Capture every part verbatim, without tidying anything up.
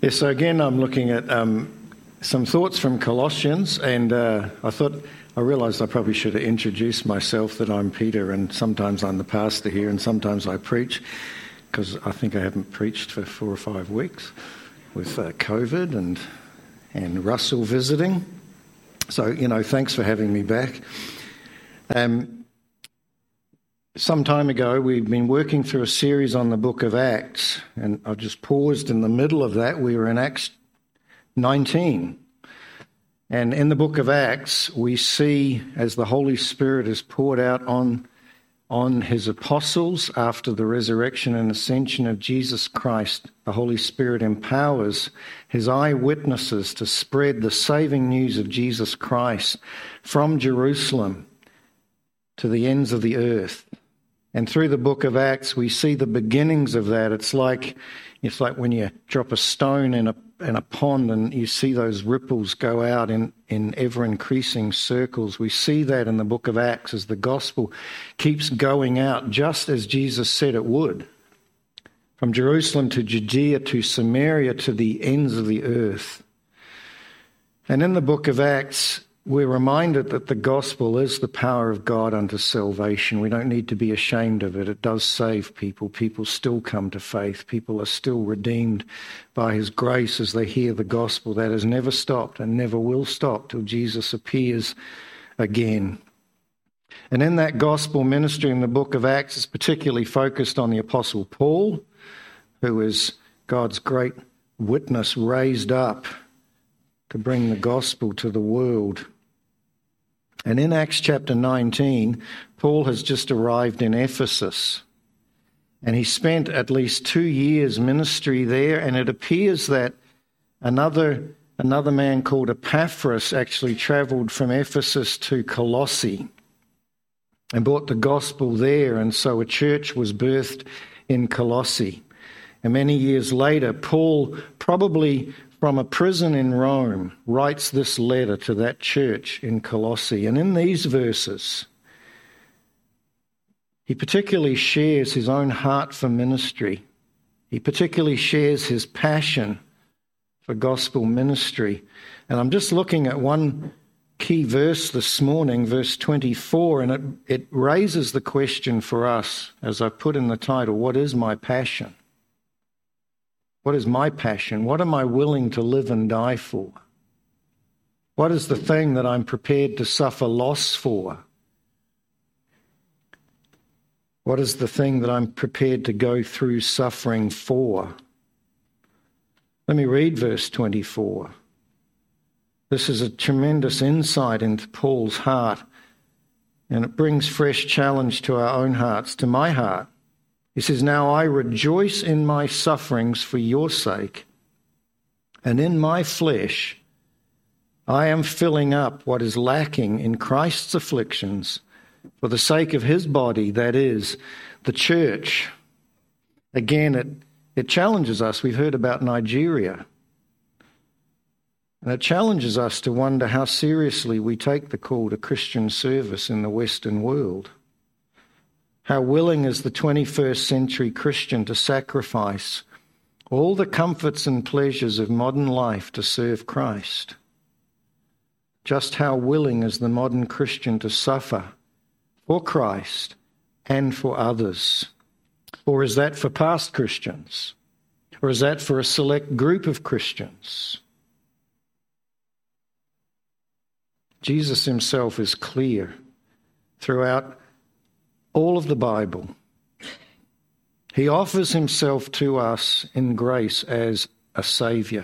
Yes, so again, I'm looking at um, some thoughts from Colossians, and uh, I thought, I realised I probably should have introduced myself, that I'm Peter, and sometimes I'm the pastor here, and sometimes I preach, because I think I haven't preached for four or five weeks with uh, COVID and and Russell visiting. So, you know, thanks for having me back. Um, some time ago, we've been working through a series on the book of Acts, and I just paused in the middle of that. We were in Acts nineteen. And in the book of Acts, we see as the Holy Spirit is poured out on, on his apostles after the resurrection and ascension of Jesus Christ, the Holy Spirit empowers his eyewitnesses to spread the saving news of Jesus Christ from Jerusalem to the ends of the earth. And through the book of Acts, we see the beginnings of that. It's like it's like when you drop a stone in a in a pond and you see those ripples go out in, in ever-increasing circles. We see that in the book of Acts as the gospel keeps going out just as Jesus said it would. From Jerusalem to Judea to Samaria to the ends of the earth. And in the book of Acts, we're reminded that the gospel is the power of God unto salvation. We don't need to be ashamed of it. It does save people. People still come to faith. People are still redeemed by his grace as they hear the gospel. That has never stopped and never will stop till Jesus appears again. And in that gospel ministry in the book of Acts is particularly focused on the Apostle Paul, who is God's great witness raised up to bring the gospel to the world. And in Acts chapter nineteen, Paul has just arrived in Ephesus. And he spent at least two years ministry there, and it appears that another, another man called Epaphras actually travelled from Ephesus to Colossae and brought the gospel there, and so a church was birthed in Colossae. And many years later, Paul, probably from a prison in Rome, writes this letter to that church in Colossae. And in these verses, he particularly shares his own heart for ministry. He particularly shares his passion for gospel ministry. And I'm just looking at one key verse this morning, verse twenty-four, and it, it raises the question for us, as I put in the title, what is my passion? What is my passion? What am I willing to live and die for? What is the thing that I'm prepared to suffer loss for? What is the thing that I'm prepared to go through suffering for? Let me read verse twenty-four. This is a tremendous insight into Paul's heart, and it brings fresh challenge to our own hearts, to my heart. He says, "Now I rejoice in my sufferings for your sake, and in my flesh I am filling up what is lacking in Christ's afflictions for the sake of his body, that is, the church." Again, it, it challenges us. We've heard about Nigeria. And it challenges us to wonder how seriously we take the call to Christian service in the Western world. How willing is the twenty-first century Christian to sacrifice all the comforts and pleasures of modern life to serve Christ? Just how willing is the modern Christian to suffer for Christ and for others? Or is that for past Christians? Or is that for a select group of Christians? Jesus himself is clear throughout all of the Bible. He offers himself to us in grace as a Saviour,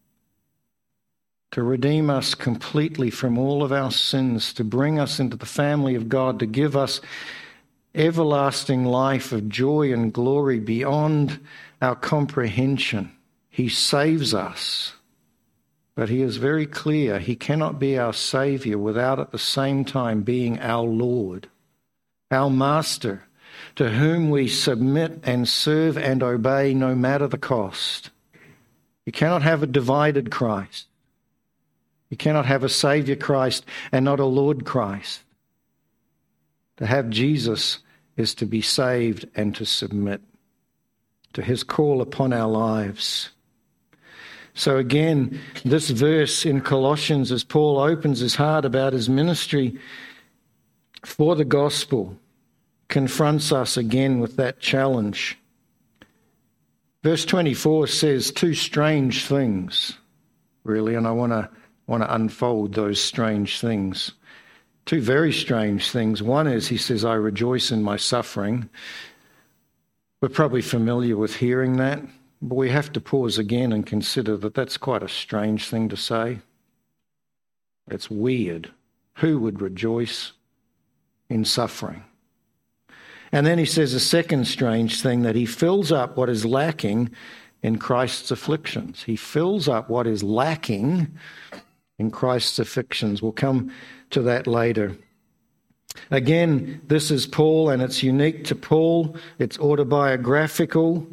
to redeem us completely from all of our sins, to bring us into the family of God, to give us everlasting life of joy and glory beyond our comprehension. He saves us, but he is very clear he cannot be our Saviour without at the same time being our Lord, our Master, to whom we submit and serve and obey no matter the cost. You cannot have a divided Christ. You cannot have a Saviour Christ and not a Lord Christ. To have Jesus is to be saved and to submit to his call upon our lives. So again, this verse in Colossians, as Paul opens his heart about his ministry for the gospel, confronts us again with that challenge. Verse twenty-four says two strange things, really, and I want to want to unfold those strange things. Two very strange things. One is, he says, I rejoice in my suffering. We're probably familiar with hearing that, but we have to pause again and consider that that's quite a strange thing to say. It's weird. Who would rejoice in suffering? And then he says a second strange thing, that he fills up what is lacking in Christ's afflictions. He fills up what is lacking in Christ's afflictions. We'll come to that later. Again, this is Paul, and it's unique to Paul. It's autobiographical.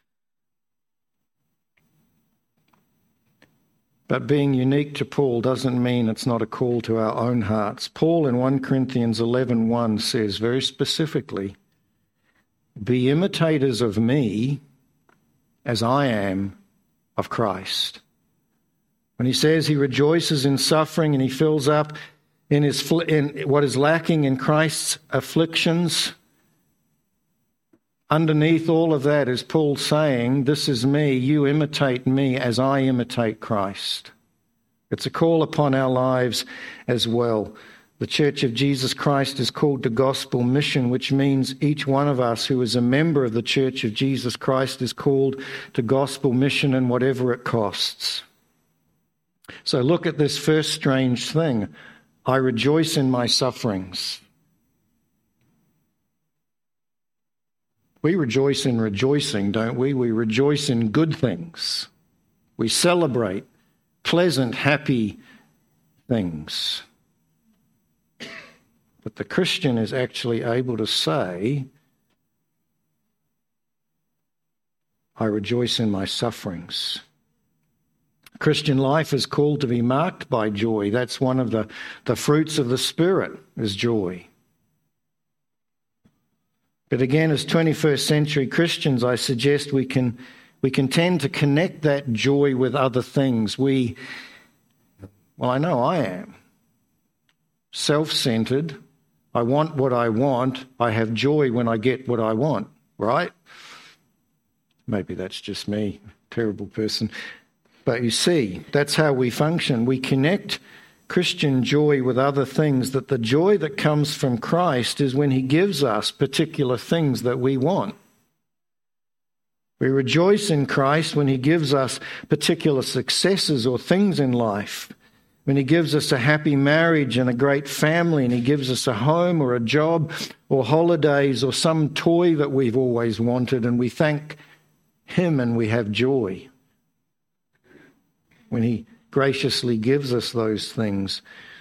But being unique to Paul doesn't mean it's not a call to our own hearts. Paul in First Corinthians eleven one says very specifically, be imitators of me as I am of Christ. When he says he rejoices in suffering and he fills up in his in what is lacking in Christ's afflictions, underneath all of that is Paul saying, this is me, you imitate me as I imitate Christ. It's a call upon our lives as well. The Church of Jesus Christ is called to gospel mission, which means each one of us who is a member of the Church of Jesus Christ is called to gospel mission, and whatever it costs. So look at this first strange thing. I rejoice in my sufferings. We rejoice in rejoicing, don't we? We rejoice in good things. We celebrate pleasant, happy things. But the Christian is actually able to say, I rejoice in my sufferings. Christian life is called to be marked by joy. That's one of the, the fruits of the Spirit, is joy. But again, as twenty-first century Christians, I suggest we can we can tend to connect that joy with other things. We, well, I know I am. Self-centered. I want what I want. I have joy when I get what I want, right? Maybe that's just me, terrible person. But you see, that's how we function. We connect Christian joy with other things, that the joy that comes from Christ is when he gives us particular things that we want. We rejoice in Christ when he gives us particular successes or things in life. When he gives us a happy marriage and a great family, and he gives us a home or a job or holidays or some toy that we've always wanted, and we thank him and we have joy. When he graciously gives us those things.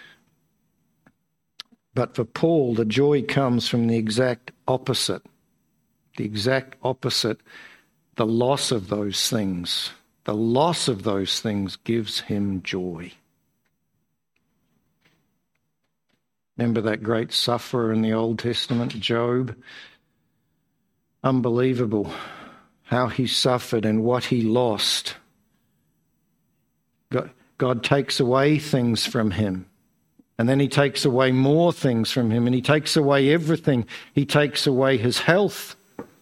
But for Paul, the joy comes from the exact opposite. The exact opposite, the loss of those things. The loss of those things gives him joy. Remember that great sufferer in the Old Testament, Job? Unbelievable how he suffered and what he lost. God, God takes away things from him, and then he takes away more things from him, and he takes away everything. He takes away his health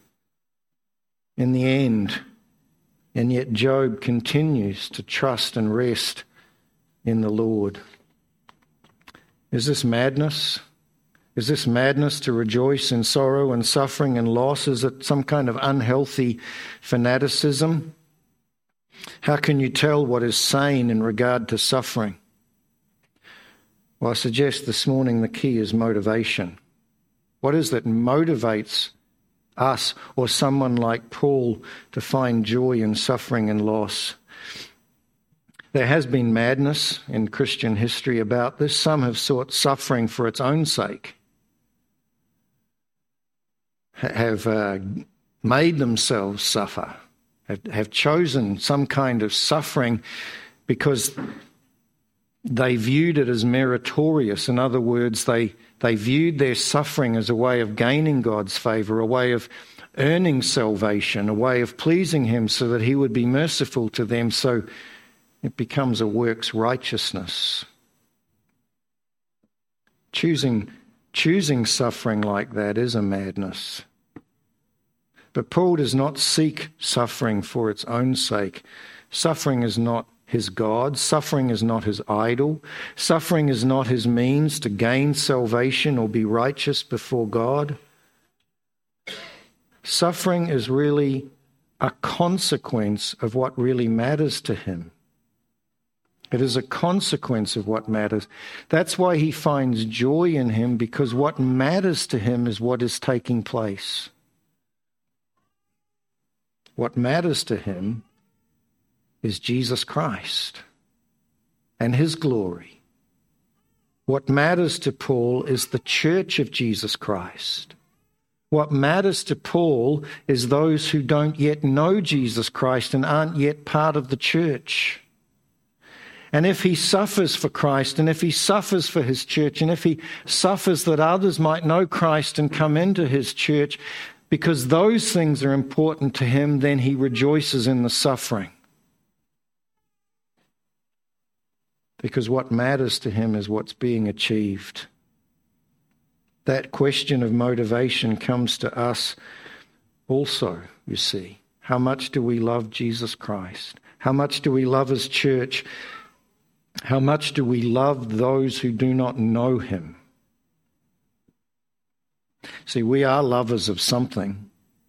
in the end. And yet Job continues to trust and rest in the Lord. Is this madness? Is this madness to rejoice in sorrow and suffering and loss? Is it some kind of unhealthy fanaticism? How can you tell what is sane in regard to suffering? Well, I suggest this morning the key is motivation. What is that motivates us or someone like Paul to find joy in suffering and loss? There has been madness in Christian history about this. Some have sought suffering for its own sake, have uh, made themselves suffer, have, have chosen some kind of suffering because they viewed it as meritorious. In other words, they, they viewed their suffering as a way of gaining God's favour, a way of earning salvation, a way of pleasing him so that he would be merciful to them. So It becomes a works righteousness. Choosing, choosing suffering like that is a madness. But Paul does not seek suffering for its own sake. Suffering is not his God. Suffering is not his idol. Suffering is not his means to gain salvation or be righteous before God. Suffering is really a consequence of what really matters to him. It is a consequence of what matters. That's why he finds joy in him, because what matters to him is what is taking place. What matters to him is Jesus Christ and his glory. What matters to Paul is the church of Jesus Christ. What matters to Paul is those who don't yet know Jesus Christ and aren't yet part of the church. And if he suffers for Christ, and if he suffers for his church, and if he suffers that others might know Christ and come into his church, because those things are important to him, then he rejoices in the suffering. Because what matters to him is what's being achieved. That question of motivation comes to us also, you see. How much do we love Jesus Christ? How much do we love his church? How much do we love those who do not know him? See, we are lovers of something.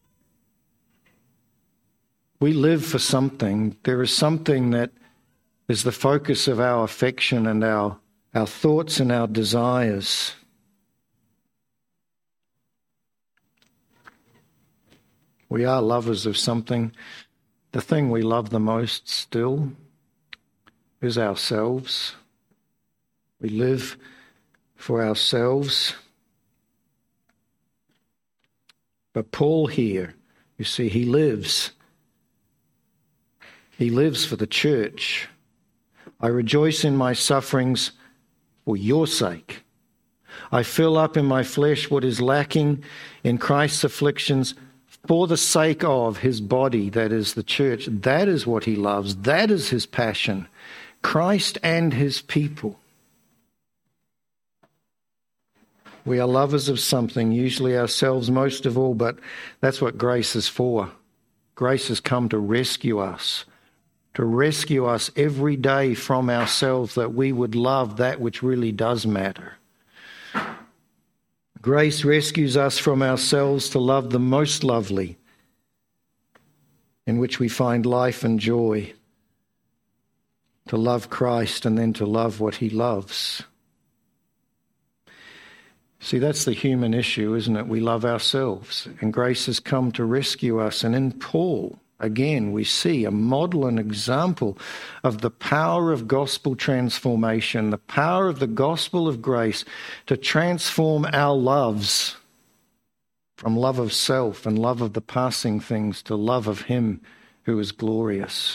We live for something. There is something that is the focus of our affection and our, our thoughts and our desires. We are lovers of something. The thing we love the most still is ourselves. We live for ourselves. But Paul here, you see, he lives. He lives for the church. I rejoice in my sufferings for your sake. I fill up in my flesh what is lacking in Christ's afflictions for the sake of his body, that is the church. That is what he loves. That is his passion. Christ and his people. We are lovers of something, usually ourselves most of all, but that's what grace is for. Grace has come to rescue us, to rescue us every day from ourselves, that we would love that which really does matter. Grace rescues us from ourselves to love the most lovely, in which we find life and joy, to love Christ and then to love what he loves. See, that's the human issue, isn't it? We love ourselves, and grace has come to rescue us. And in Paul, again, we see a model and example of the power of gospel transformation, the power of the gospel of grace to transform our loves from love of self and love of the passing things to love of him who is glorious.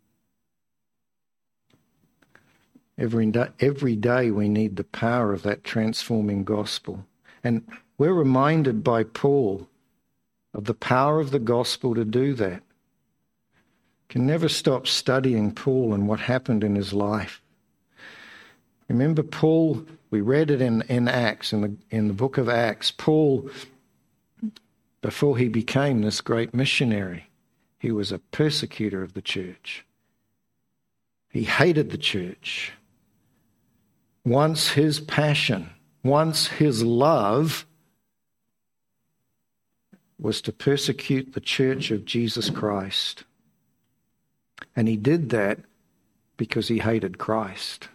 Every day, every day we need the power of that transforming gospel. And we're reminded by Paul of the power of the gospel to do that. Can never stop studying Paul and what happened in his life. Remember Paul, we read it in, in Acts, in the, in the book of Acts. Paul, before he became this great missionary, he was a persecutor of the church. He hated the church. Once his passion, once his love was to persecute the church of Jesus Christ. And he did that because he hated Christ.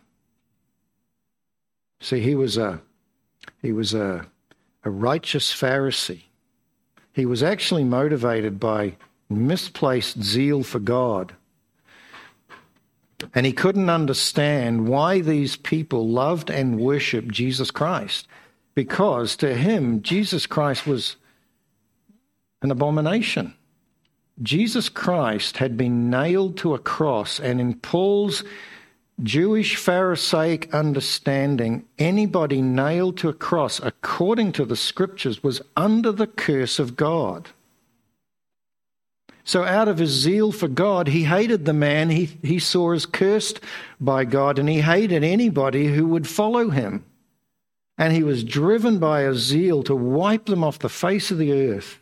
See, he was a he was a, a righteous Pharisee. He was actually motivated by misplaced zeal for God. And he couldn't understand why these people loved and worshipped Jesus Christ, because to him, Jesus Christ was an abomination. Jesus Christ had been nailed to a cross, and in Paul's Jewish Pharisaic understanding, anybody nailed to a cross, according to the scriptures, was under the curse of God. So out of his zeal for God, he hated the man he, he saw as cursed by God, and he hated anybody who would follow him. And he was driven by a zeal to wipe them off the face of the earth.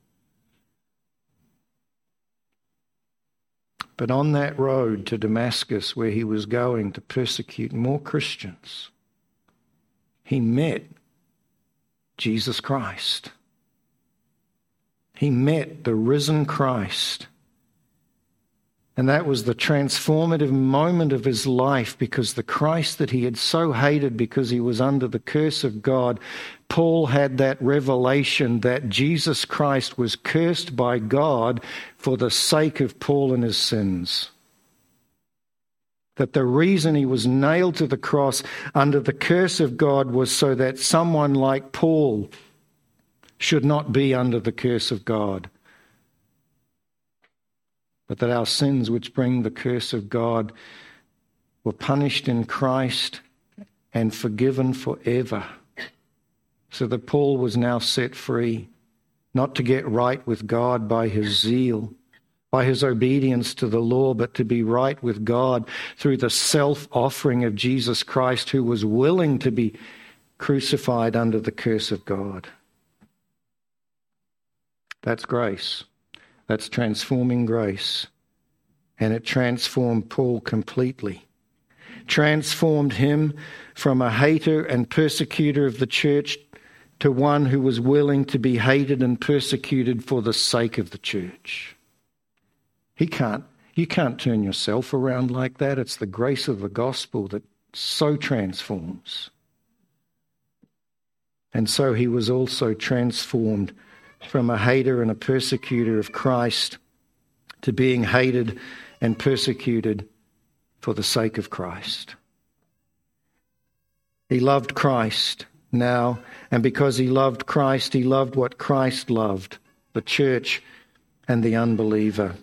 But on that road to Damascus, where he was going to persecute more Christians, he met Jesus Christ. He met the risen Christ. And that was the transformative moment of his life, because the Christ that he had so hated because he was under the curse of God, Paul had that revelation that Jesus Christ was cursed by God for the sake of Paul and his sins. That the reason he was nailed to the cross under the curse of God was so that someone like Paul should not be under the curse of God, but that our sins, which bring the curse of God, were punished in Christ and forgiven forever, so that Paul was now set free, not to get right with God by his zeal, by his obedience to the law, but to be right with God through the self-offering of Jesus Christ, who was willing to be crucified under the curse of God. That's grace. That's transforming grace. And it transformed Paul completely. Transformed him from a hater and persecutor of the church to one who was willing to be hated and persecuted for the sake of the church. He can't, you can't turn yourself around like that. It's the grace of the gospel that so transforms. And so he was also transformed from a hater and a persecutor of Christ to being hated and persecuted for the sake of Christ. He loved Christ now, and because he loved Christ, he loved what Christ loved, the church and the unbeliever.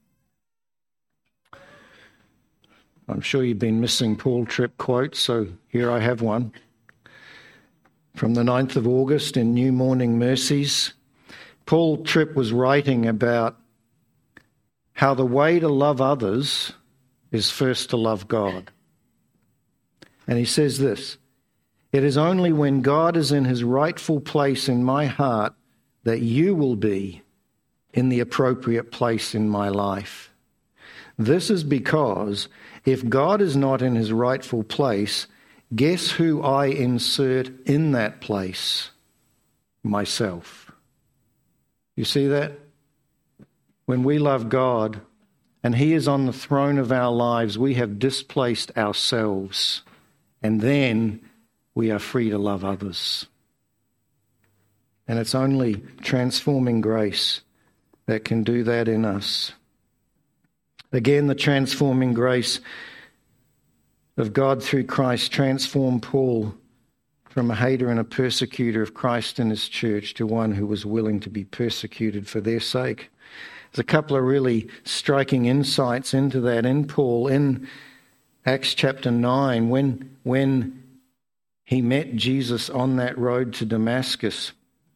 I'm sure you've been missing Paul Tripp quotes, so here I have one. From the ninth of August in New Morning Mercies, Paul Tripp was writing about how the way to love others is first to love God. And he says this: "It is only when God is in his rightful place in my heart that you will be in the appropriate place in my life. This is because if God is not in his rightful place, guess who I insert in that place? Myself." You see that? When we love God and he is on the throne of our lives, we have displaced ourselves, and then we are free to love others. And it's only transforming grace that can do that in us. Again, the transforming grace of God through Christ transformed Paul from a hater and a persecutor of Christ and his church to one who was willing to be persecuted for their sake. There's a couple of really striking insights into that in Paul. In Acts chapter nine, when, when he met Jesus on that road to Damascus,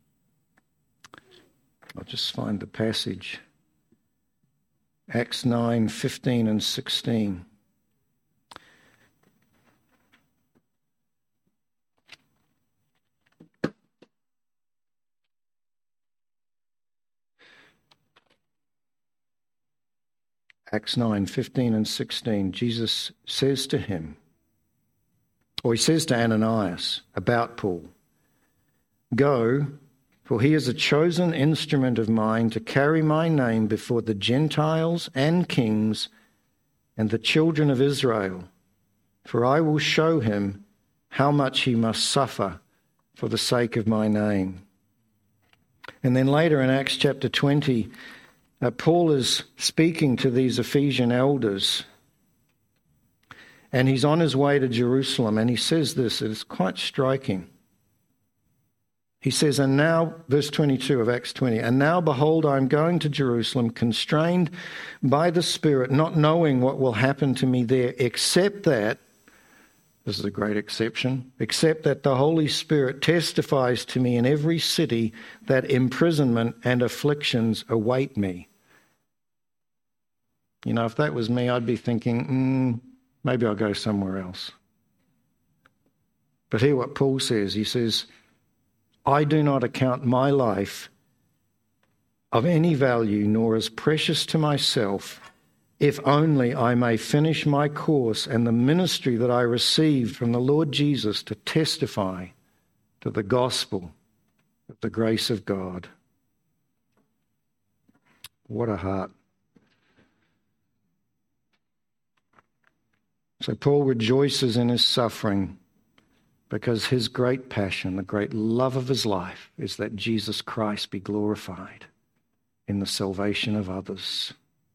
I'll just find the passage. Acts nine, fifteen and sixteen. Acts nine, fifteen and sixteen, Jesus says to him, or he says to Ananias about Paul, "Go, for he is a chosen instrument of mine to carry my name before the Gentiles and kings and the children of Israel, for I will show him how much he must suffer for the sake of my name." And then later in Acts chapter twenty, Uh, Paul is speaking to these Ephesian elders, and he's on his way to Jerusalem, and he says this, it's quite striking. He says, and now, verse twenty-two of Acts twenty, "And now, behold, I am going to Jerusalem, constrained by the Spirit, not knowing what will happen to me there, except that," this is a great exception, "except that the Holy Spirit testifies to me in every city that imprisonment and afflictions await me." You know, if that was me, I'd be thinking, mm, maybe I'll go somewhere else. But hear what Paul says. He says, I do not account my life of any value, nor as precious to myself, if only I may finish my course and the ministry that I received from the Lord Jesus to testify to the gospel of the grace of God. What a heart. So Paul rejoices in his suffering because his great passion, the great love of his life, is that Jesus Christ be glorified in the salvation of others.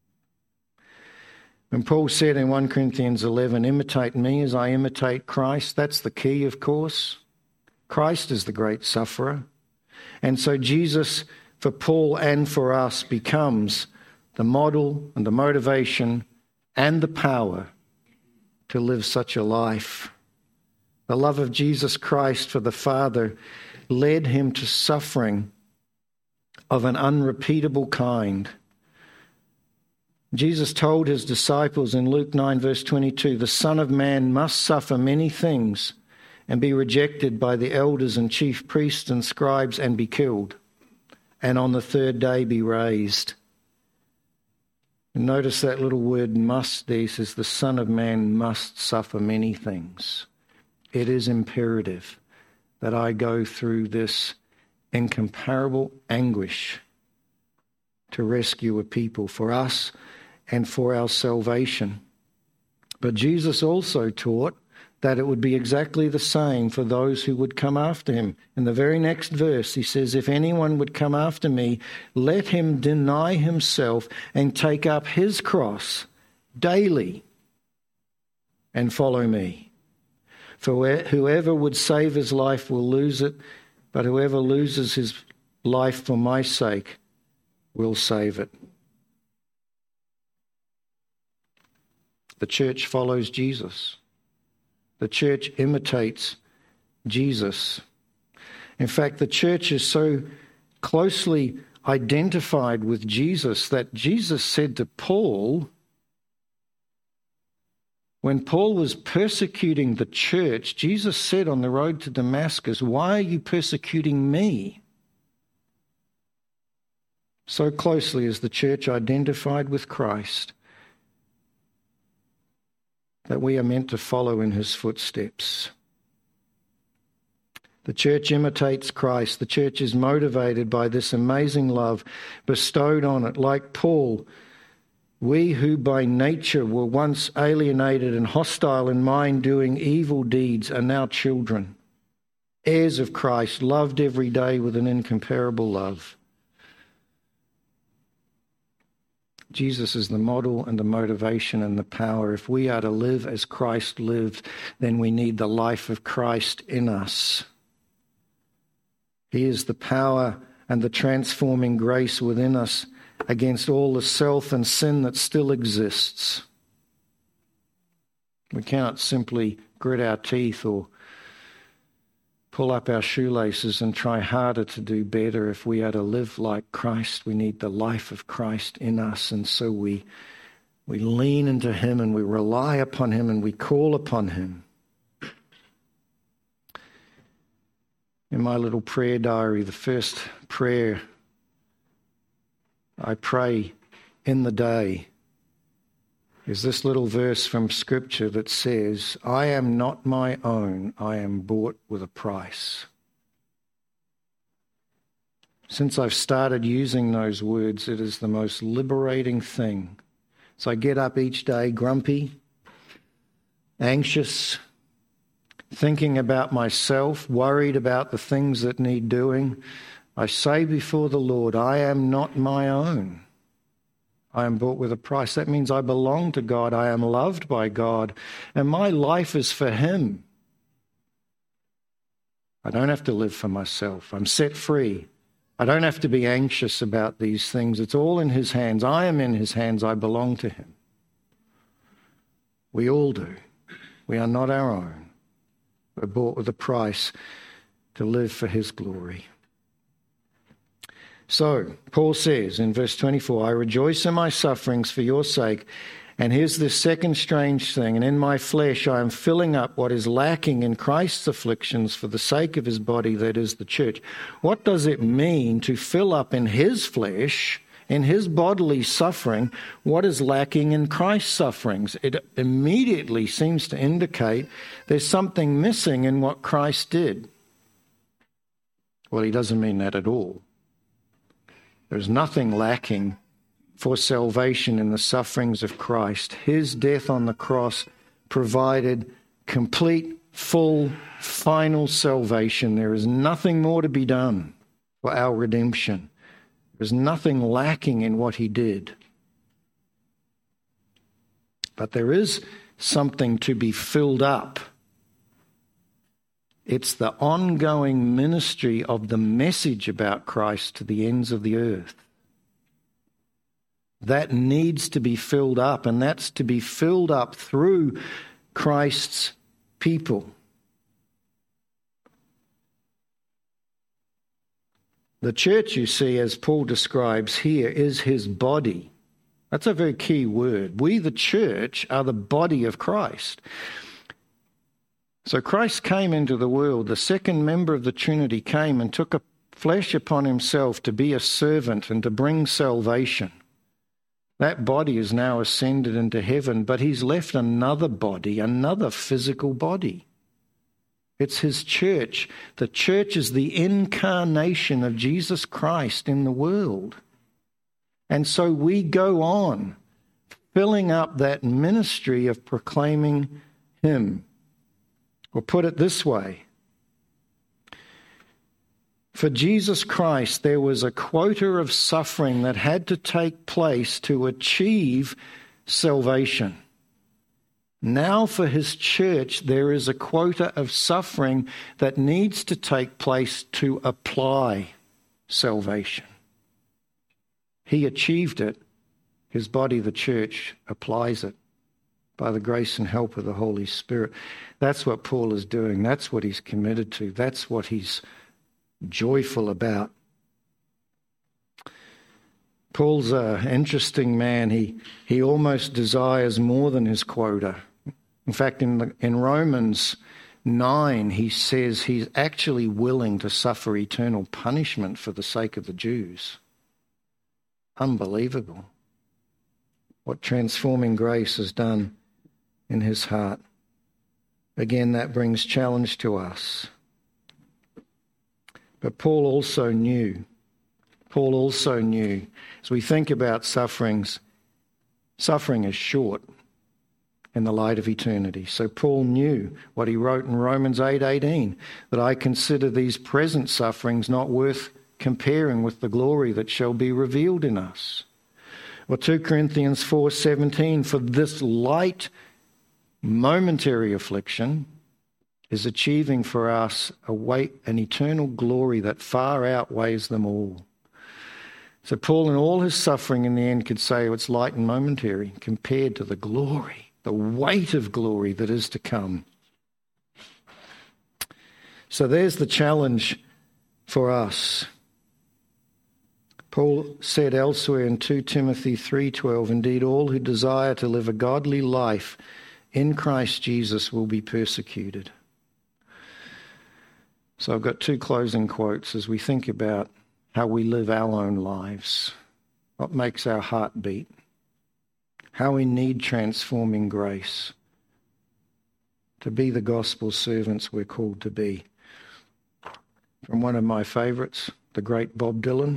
When Paul said in First Corinthians eleven, imitate me as I imitate Christ, that's the key, of course. Christ is the great sufferer. And so Jesus, for Paul and for us, becomes the model and the motivation and the power to live such a life. The love of Jesus Christ for the Father led him to suffering of an unrepeatable kind. Jesus told his disciples in Luke nine verse twenty-two, the Son of Man must suffer many things and be rejected by the elders and chief priests and scribes and be killed, and on the third day be raised. And notice that little word must there says the Son of Man must suffer many things. It is imperative that I go through this incomparable anguish to rescue a people for us and for our salvation. But Jesus also taught that it would be exactly the same for those who would come after him. In the very next verse, he says, if anyone would come after me, let him deny himself and take up his cross daily and follow me. For whoever would save his life will lose it, but whoever loses his life for my sake will save it. The church follows Jesus. The church imitates Jesus. In fact, the church is so closely identified with Jesus that Jesus said to Paul, when Paul was persecuting the church, Jesus said on the road to Damascus, why are you persecuting me? So closely is the church identified with Christ that we are meant to follow in his footsteps. The church imitates Christ. The church is motivated by this amazing love bestowed on it. Like Paul, we who by nature were once alienated and hostile in mind, doing evil deeds, are now children, heirs of Christ, loved every day with an incomparable love. Jesus is the model and the motivation and the power. If we are to live as Christ lived, then we need the life of Christ in us. He is the power and the transforming grace within us against all the self and sin that still exists. We cannot simply grit our teeth or pull up our shoelaces and try harder to do better. If we are to live like Christ, we need the life of Christ in us. And so we we lean into him and we rely upon him and we call upon him. In my little prayer diary, the first prayer I pray in the day is this little verse from Scripture that says, I am not my own, I am bought with a price. Since I've started using those words, it is the most liberating thing. So I get up each day grumpy, anxious, thinking about myself, worried about the things that need doing. I say before the Lord, I am not my own. I am bought with a price. That means I belong to God. I am loved by God. And my life is for him. I don't have to live for myself. I'm set free. I don't have to be anxious about these things. It's all in his hands. I am in his hands. I belong to him. We all do. We are not our own. We're bought with a price to live for his glory. So, Paul says in verse twenty-four, I rejoice in my sufferings for your sake. And here's this second strange thing. And in my flesh I am filling up what is lacking in Christ's afflictions for the sake of his body, that is the church. What does it mean to fill up in his flesh, in his bodily suffering, what is lacking in Christ's sufferings? It immediately seems to indicate there's something missing in what Christ did. Well, he doesn't mean that at all. There's nothing lacking for salvation in the sufferings of Christ. His death on the cross provided complete, full, final salvation. There is nothing more to be done for our redemption. There's nothing lacking in what he did. But there is something to be filled up. It's the ongoing ministry of the message about Christ to the ends of the earth. That needs to be filled up, and that's to be filled up through Christ's people. The church, you see, as Paul describes here, is his body. That's a very key word. We, the church, are the body of Christ. So Christ came into the world. The second member of the Trinity came and took a flesh upon himself to be a servant and to bring salvation. That body is now ascended into heaven, but he's left another body, another physical body. It's his church. The church is the incarnation of Jesus Christ in the world. And so we go on filling up that ministry of proclaiming him. Or put it this way. For Jesus Christ, there was a quota of suffering that had to take place to achieve salvation. Now for his church, there is a quota of suffering that needs to take place to apply salvation. He achieved it. His body, the church, applies it by the grace and help of the Holy Spirit. That's what Paul is doing. That's what he's committed to. That's what he's joyful about. Paul's an interesting man. He he almost desires more than his quota. In fact, in the, in Romans nine, he says he's actually willing to suffer eternal punishment for the sake of the Jews. Unbelievable. What transforming grace has done in his heart. Again, that brings challenge to us. But Paul also knew, Paul also knew, as we think about sufferings, suffering is short in the light of eternity. So Paul knew what he wrote in Romans eight eighteen, that I consider these present sufferings not worth comparing with the glory that shall be revealed in us. Or two Corinthians four seventeen, for this light momentary affliction is achieving for us a weight, an eternal glory that far outweighs them all. So Paul, in all his suffering, in the end, could say oh, it's light and momentary compared to the glory, the weight of glory that is to come. So there's the challenge for us. Paul said elsewhere in two Timothy three twelve, indeed all who desire to live a godly life in Christ Jesus will be persecuted. So I've got two closing quotes as we think about how we live our own lives, what makes our heart beat, how we need transforming grace to be the gospel servants we're called to be. From one of my favourites, the great Bob Dylan.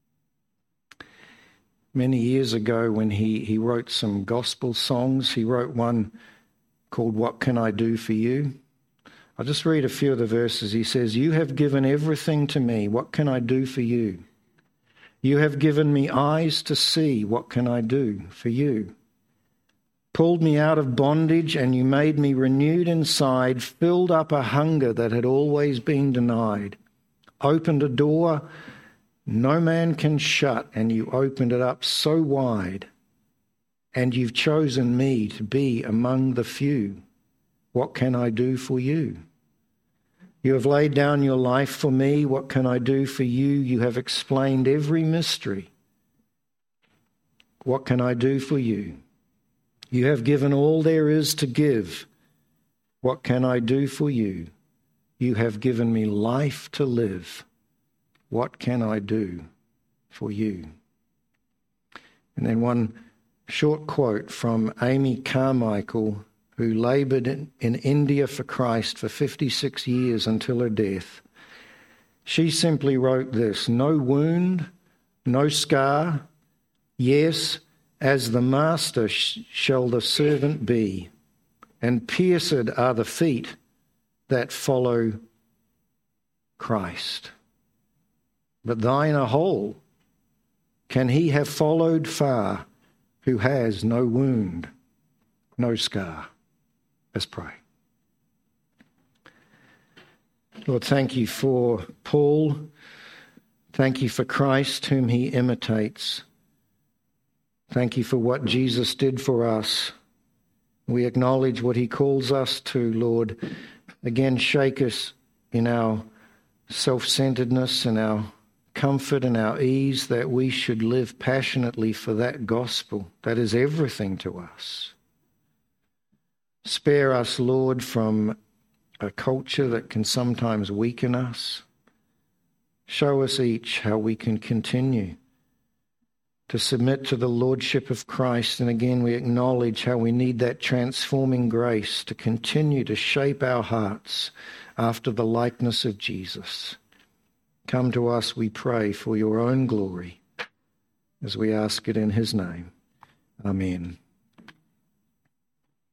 Many years ago when he, he wrote some gospel songs, he wrote one called What Can I Do For You? I'll just read a few of the verses. He says, you have given everything to me. What can I do for you? You have given me eyes to see. What can I do for you? Pulled me out of bondage and you made me renewed inside, filled up a hunger that had always been denied. Opened a door no man can shut, and you opened it up so wide. And you've chosen me to be among the few. What can I do for you? You have laid down your life for me. What can I do for you? You have explained every mystery. What can I do for you? You have given all there is to give. What can I do for you? You have given me life to live. What can I do for you? And then one short quote from Amy Carmichael, who laboured in, in India for Christ for fifty-six years until her death. She simply wrote this: no wound, no scar. Yes, as the master sh- shall the servant be, and pierced are the feet that follow Christ. But thine are whole. Can he have followed far who has no wound, no scar? Let's pray. Lord, thank you for Paul. Thank you for Christ, whom he imitates. Thank you for what Jesus did for us. We acknowledge what he calls us to, Lord. Again, shake us in our self-centeredness and our comfort and our ease, that we should live passionately for that gospel that is everything to us. Spare us, Lord, from a culture that can sometimes weaken us. Show us each how we can continue to submit to the lordship of Christ. And again, we acknowledge how we need that transforming grace to continue to shape our hearts after the likeness of Jesus. Come to us, we pray, for your own glory, as we ask it in his name. Amen.